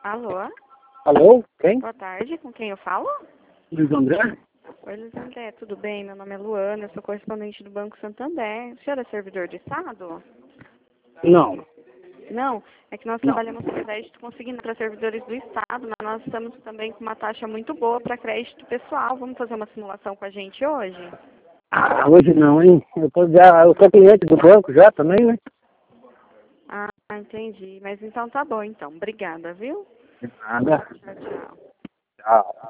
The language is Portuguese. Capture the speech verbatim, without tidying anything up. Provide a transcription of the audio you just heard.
Alô? Alô? Quem? Boa tarde, com quem eu falo? Luiz André? Oi, Luiz André, tudo bem? Meu nome é Luana, eu sou correspondente do Banco Santander. O senhor é servidor de Estado? Não, Não, é que nós não. trabalhamos com crédito consignado para servidores do Estado, mas nós estamos também com uma taxa muito boa para crédito pessoal. Vamos fazer uma simulação com a gente hoje? Ah, hoje não, hein? Eu, tô já, eu sou cliente do banco já também, né? Ah, entendi. Mas então tá bom, então. Obrigada, viu? Nada. Tchau, tchau. Tchau.